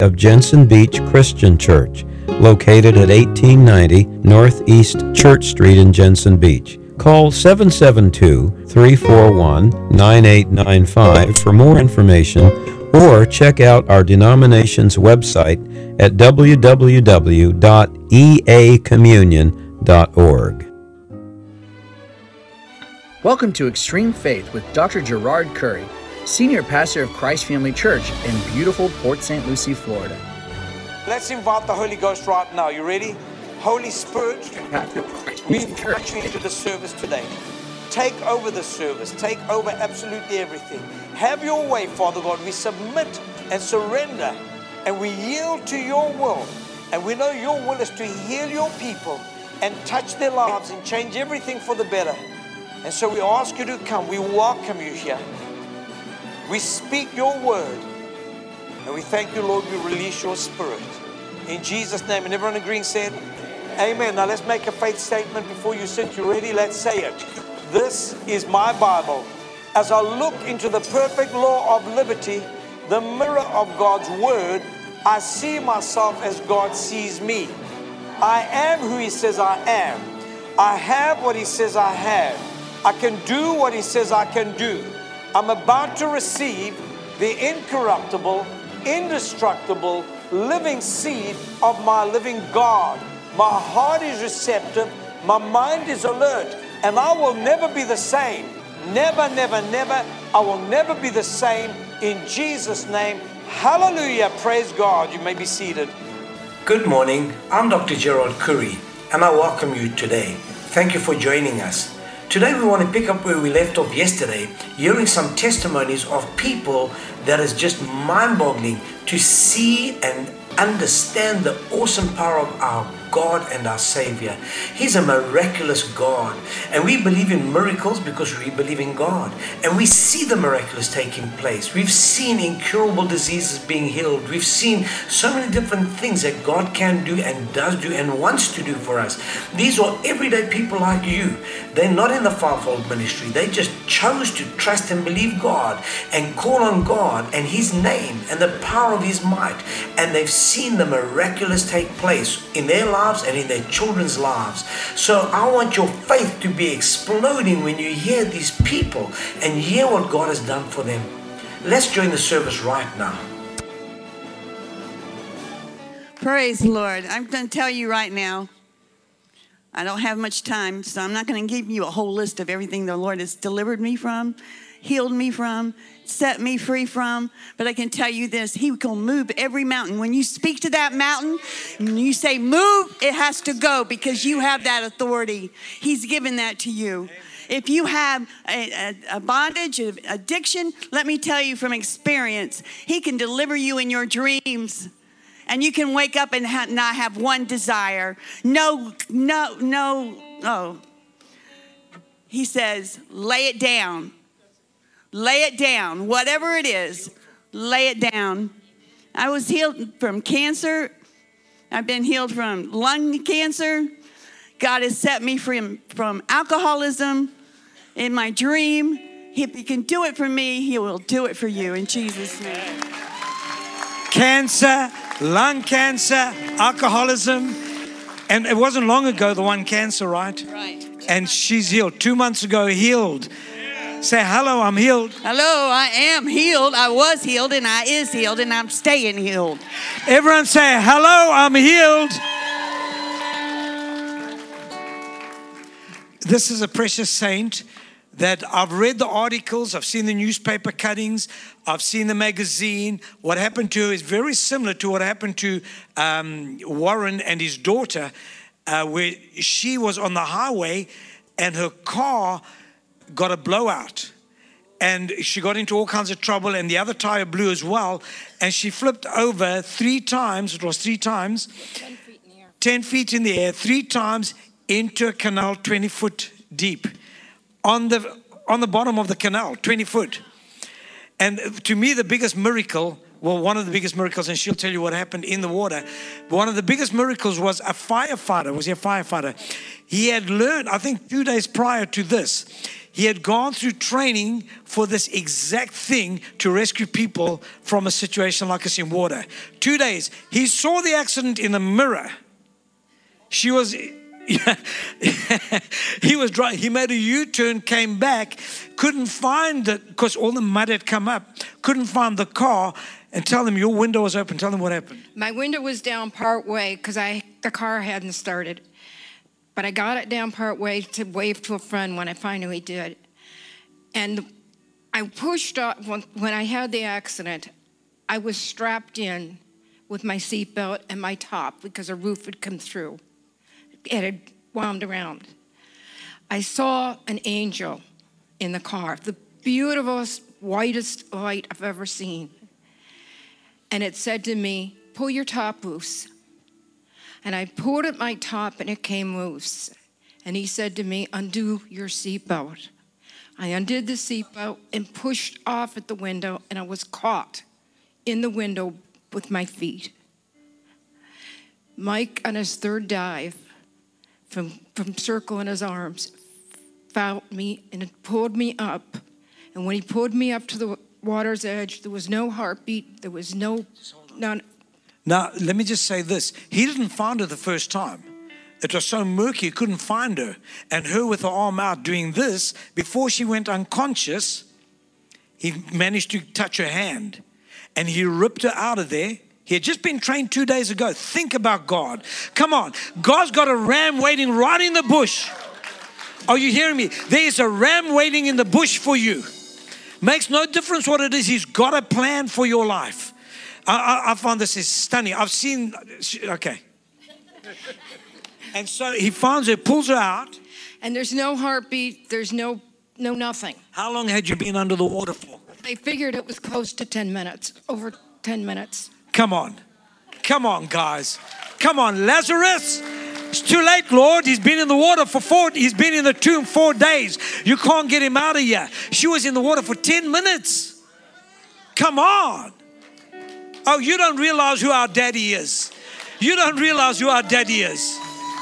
of Jensen Beach Christian Church, located at 1890 Northeast Church Street in Jensen Beach. Call 772-341-9895 for more information, or check out our denomination's website at www.eacommunion.org. Welcome to Extreme Faith with Dr. Gerard Curry, Senior Pastor of Christ Family Church in beautiful Port St. Lucie, Florida. Let's invite the Holy Ghost right now. You ready? Holy Spirit, we invite you into the service today. Take over the service. Take over absolutely everything. Have your way, Father God. We submit and surrender, and we yield to your will. And we know your will is to heal your people and touch their lives and change everything for the better. And so we ask you to come. We welcome you here. We speak your word. And we thank you, Lord, we release your spirit. In Jesus' name. And everyone agreeing said, amen. Now let's make a faith statement before you sit. You ready? Let's say it. This is my Bible. As I look into the perfect law of liberty, the mirror of God's word, I see myself as God sees me. I am who he says I am. I have what he says I have. I can do what he says I can do. I'm about to receive the incorruptible, indestructible, living seed of my living God. My heart is receptive. My mind is alert. And I will never be the same. Never, never, never. I will never be the same in Jesus' name. Hallelujah. Praise God. You may be seated. Good morning. I'm Dr. Gerard Curry, and I welcome you today. Thank you for joining us. Today we want to pick up where we left off yesterday, hearing some testimonies of people that is just mind-boggling to see and understand the awesome power of our God and our Savior. He's a miraculous God, and we believe in miracles because we believe in God, and we see the miraculous taking place. We've seen incurable diseases being healed. We've seen so many different things that God can do and does do and wants to do for us. These are everyday people like you. They're not in the fivefold ministry. They just chose to trust and believe God and call on God and his name and the power of his might, and they've seen the miraculous take place in their lives and in their children's lives. So I want your faith to be exploding when you hear these people and hear what God has done for them. Let's join the service right now. Praise the Lord. I'm going to tell you right now, I don't have much time, so I'm not going to give you a whole list of everything the Lord has delivered me from, healed me from, set me free from. But I can tell you this, he can move every mountain. When you speak to that mountain and you say move, it has to go because you have that authority. He's given that to you. If you have a bondage, of addiction, let me tell you from experience, he can deliver you in your dreams. And you can wake up and not have one desire. No. He says, lay it down. Lay it down. Whatever it is, lay it down. I was healed from cancer. I've been healed from lung cancer. God has set me free from alcoholism in my dream. If he can do it for me, he will do it for you in Jesus' name. Cancer, lung cancer, alcoholism. And it wasn't long ago, the one cancer, right? Right. And she's healed. 2 months ago, healed. Say, hello, I'm healed. Hello, I am healed. I was healed and I is healed and I'm staying healed. Everyone say, hello, I'm healed. This is a precious saint that I've read the articles, I've seen the newspaper cuttings, I've seen the magazine. What happened to her is very similar to what happened to Warren and his daughter, where she was on the highway and her car got a blowout. And she got into all kinds of trouble, and the other tire blew as well. And she flipped over 3 times, it was 3 times, 10 feet in the air, 10 feet in the air, 3 times into a canal 20 foot deep. On the bottom of the canal, 20 foot. And to me, the biggest miracle, well, one of the biggest miracles, and she'll tell you what happened in the water. One of the biggest miracles was he a firefighter? He had learned, I think 2 days prior to this, he had gone through training for this exact thing to rescue people from a situation like this in water. 2 days. He saw the accident in the mirror. He was driving. He made a U-turn, came back, couldn't find it because all the mud had come up, couldn't find the car, and tell them your window was open. Tell them what happened. My window was down part way because the car hadn't started. But I got it down part way to wave to a friend when I finally did. And I pushed up. When I had the accident, I was strapped in with my seatbelt and my top because a roof had come through. It had wound around. I saw an angel in the car, the beautifulest, whitest light I've ever seen. And it said to me, pull your top loose. And I pulled at my top and it came loose. And he said to me, undo your seatbelt. I undid the seatbelt and pushed off at the window, and I was caught in the window with my feet. Mike, on his third dive, from circling his arms, found me and pulled me up. And when he pulled me up to the water's edge, there was no heartbeat. There was none. Now, let me just say this. He didn't find her the first time. It was so murky, he couldn't find her. And her with her arm out doing this, before she went unconscious, he managed to touch her hand. And he ripped her out of there. He had just been trained 2 days ago. Think about God. Come on. God's got a ram waiting right in the bush. Are you hearing me? There is a ram waiting in the bush for you. Makes no difference what it is. He's got a plan for your life. I find this is stunning. I've seen, okay. And so he finds her, pulls her out. And there's no heartbeat. There's no nothing. How long had you been under the water for? They figured it was close to 10 minutes, over 10 minutes. Come on. Come on, guys. Come on, Lazarus. It's too late, Lord. He's been in the water he's been in the tomb 4 days. You can't get him out of here. She was in the water for 10 minutes. Come on. Oh, you don't realize who our daddy is. You don't realize who our daddy is.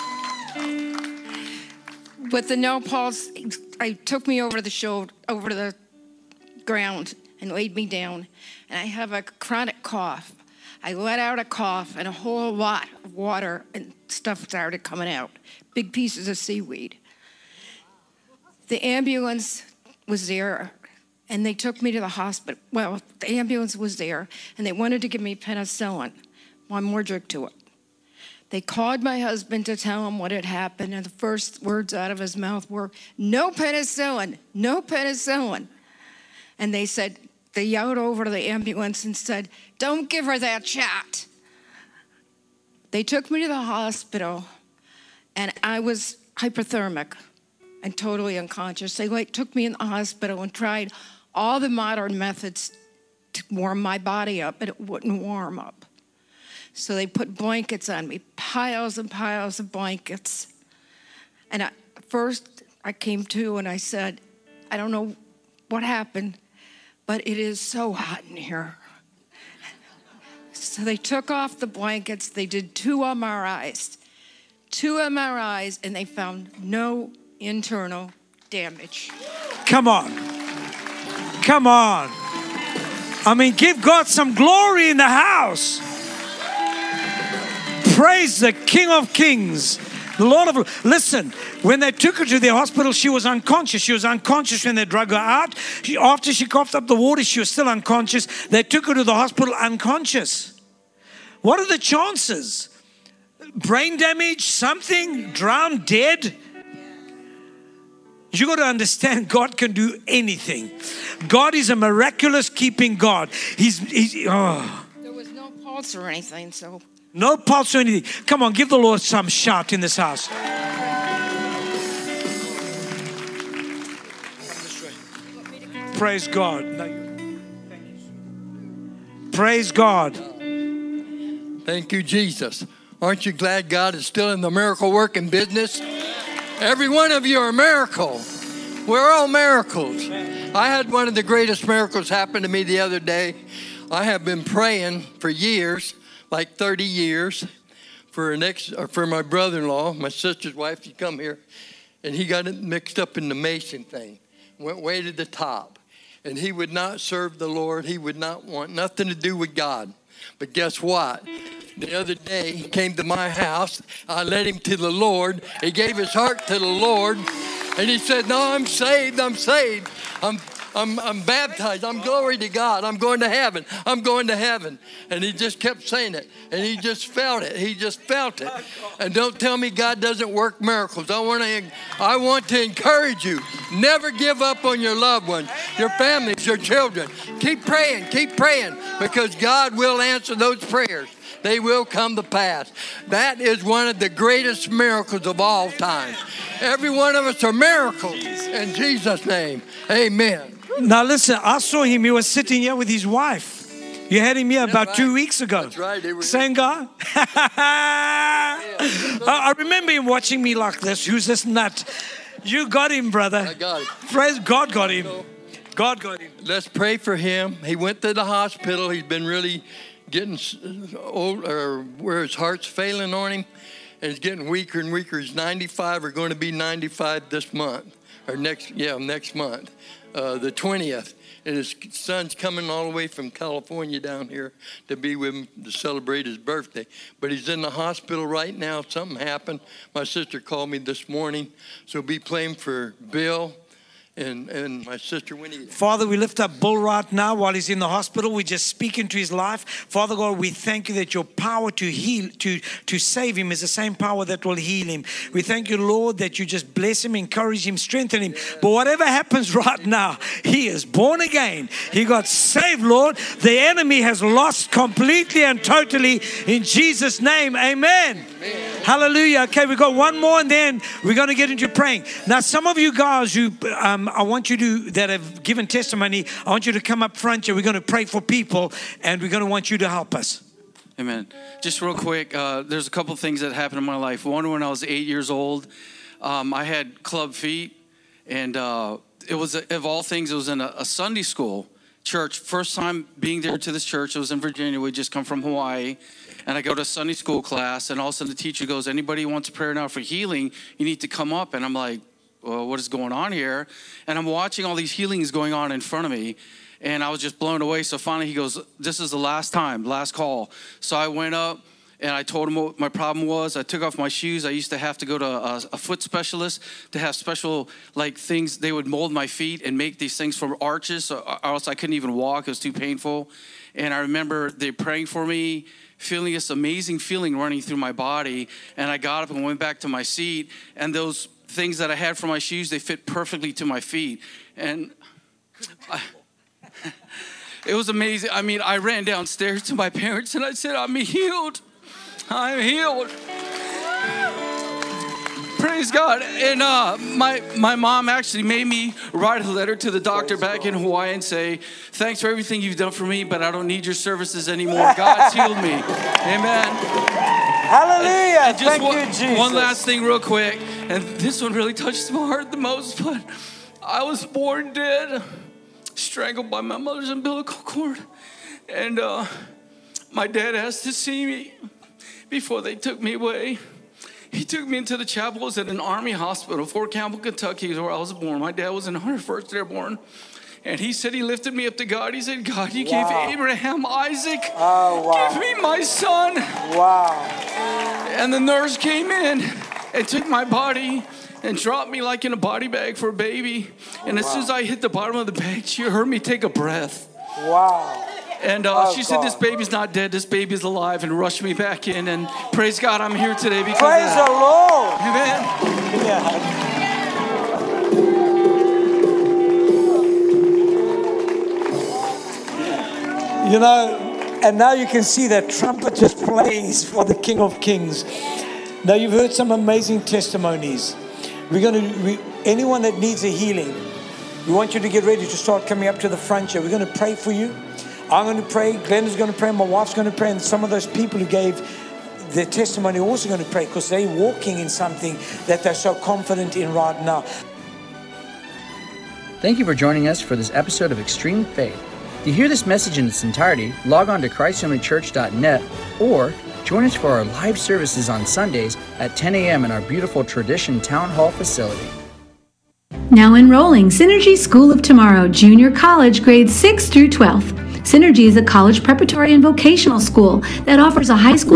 With the no pulse, I took me over to the ground and laid me down. And I have a chronic cough. I let out a cough and a whole lot of water and stuff started coming out. Big pieces of seaweed. The ambulance was there and they took me to the hospital. Well, the ambulance was there and they wanted to give me penicillin. One more drug to it. They called my husband to tell him what had happened, and the first words out of his mouth were, no penicillin, no penicillin. And they yelled over to the ambulance and said, don't give her that shot. They took me to the hospital, and I was hypothermic and totally unconscious. They took me in the hospital and tried all the modern methods to warm my body up, but it wouldn't warm up. So they put blankets on me, piles and piles of blankets. And first I came to and I said, I don't know what happened, but it is so hot in here. So they took off the blankets. They did 2 MRIs, and they found no internal damage. Come on. Come on. I mean, give God some glory in the house. Praise the King of Kings, the Lord of... Listen, when they took her to the hospital, she was unconscious. She was unconscious when they drug her out. After she coughed up the water, she was still unconscious. They took her to the hospital unconscious. What are the chances? Brain damage, something, drowned, dead? You got to understand, God can do anything. God is a miraculous keeping God. There was no pulse or anything, so... No pulse or anything. Come on, give the Lord some shout in this house. Praise God. Praise God. Thank you, Jesus. Aren't you glad God is still in the miracle working business? Every one of you are a miracle. We're all miracles. I had one of the greatest miracles happen to me the other day. I have been praying for years, like 30 years, for my brother-in-law, my sister's wife. She come here, and he got it mixed up in the Mason thing. went way to the top. And he would not serve the Lord. He would not want nothing to do with God. But guess what? The other day, he came to my house. I led him to the Lord. He gave his heart to the Lord. And he said, no, I'm saved. I'm saved. I'm baptized. I'm glory to God. I'm going to heaven. I'm going to heaven. And he just kept saying it. And he just felt it. He just felt it. And don't tell me God doesn't work miracles. I want to encourage you. Never give up on your loved ones, your families, your children. Keep praying, because God will answer those prayers. They will come to pass. That is one of the greatest miracles of all time. Every one of us are miracles in Jesus' name. Amen. Now listen, I saw him. He was sitting here with his wife. You had him here about 2 weeks ago. That's right. Same guy. I remember him watching me like this. Who's this nut? You got him, brother. I got him. Praise God got him. God got him. Let's pray for him. He went to the hospital. He's been really getting old, or where his heart's failing on him. And he's getting weaker and weaker. He's 95, or going to be 95 this month. Or next month. The 20th. And his son's coming all the way from California down here to be with him to celebrate his birthday. But he's in the hospital right now. Something happened. My sister called me this morning. So be praying for Bill and my sister Winnie. Father, we lift up Bill right now while he's in the hospital. We just speak into his life. Father God, we thank you that your power to heal, to save him is the same power that will heal him. We thank you, Lord, that you just bless him, encourage him, strengthen him. But whatever happens right now, he is born again. He got saved, Lord. The enemy has lost completely and totally in Jesus' name. Amen. Hallelujah. Okay, we got one more and then we're going to get into praying. Now, some of you guys who I want you to, that have given testimony, I want you to come up front here. We're going to pray for people and we're going to want you to help us. Amen. Just real quick, there's a couple of things that happened in my life. One, when I was 8 years old, I had club feet, and it was, of all things, it was in a Sunday school church. First time being there to this church, it was in Virginia. We just come from Hawaii. And I go to Sunday school class, and all of a sudden the teacher goes, anybody who wants a prayer now for healing, you need to come up. And I'm like, well, what is going on here? And I'm watching all these healings going on in front of me, and I was just blown away. So finally he goes, this is the last time, last call. So I went up, and I told him what my problem was. I took off my shoes. I used to have to go to a foot specialist to have special, like, things. They would mold my feet and make these things from arches, or else I couldn't even walk. It was too painful. And I remember they praying for me, feeling this amazing feeling running through my body. And I got up and went back to my seat, and those things that I had for my shoes, they fit perfectly to my feet. And it was amazing. I mean, I ran downstairs to my parents and I said, I'm healed. I'm healed. Praise God. And my mom actually made me write a letter to the doctor back in Hawaii and say, thanks for everything you've done for me, but I don't need your services anymore. God's healed me. Amen. Hallelujah. And just Thank you, Jesus. One last thing real quick. And this one really touches my heart the most, but I was born dead, strangled by my mother's umbilical cord. And my dad asked to see me before they took me away. He took me into the chapel. It was at an Army hospital, Fort Campbell, Kentucky, is where I was born. My dad was in 101st Airborne. And he said he lifted me up to God. He said, God, you gave Abraham Isaac. Give me my son. Wow. And the nurse came in and took my body and dropped me like in a body bag for a baby. And as soon as I hit the bottom of the bag, she heard me take a breath. Wow. And she said, this baby's not dead, this baby's alive, and rushed me back in. And praise God, I'm here today because praise of that. the Lord. Amen. Yeah. You know, and now you can see that trumpet just plays for the King of Kings. Now you've heard some amazing testimonies. Anyone that needs a healing, we want you to get ready to start coming up to the front here. We're going to pray for you. I'm going to pray. Glenn is going to pray. My wife's going to pray. And some of those people who gave their testimony are also going to pray because they're walking in something that they're so confident in right now. Thank you for joining us for this episode of Extreme Faith. To hear this message in its entirety, log on to ChristFamilyChurch.net or join us for our live services on Sundays at 10 a.m. in our beautiful Tradition Town Hall facility. Now enrolling Synergy School of Tomorrow, Junior College, grades 6 through 12th. Synergy is a college preparatory and vocational school that offers a high school